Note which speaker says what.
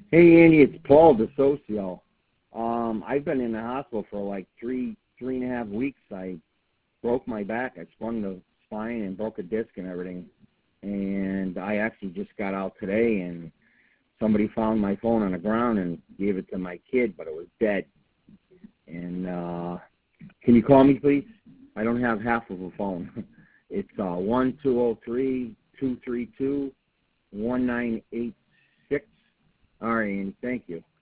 Speaker 1: Hey Andy, it's Paul DeSocio. I've been in the hospital for like three and a half weeks. I broke my back. I sprung the spine and broke a disc and everything. And I actually just got out today, and somebody found my phone on the ground and gave it to my kid, but it was dead. And can you call me, please? I don't have half of a phone. It's 1-203-232-1986. All right, Andy, thank you.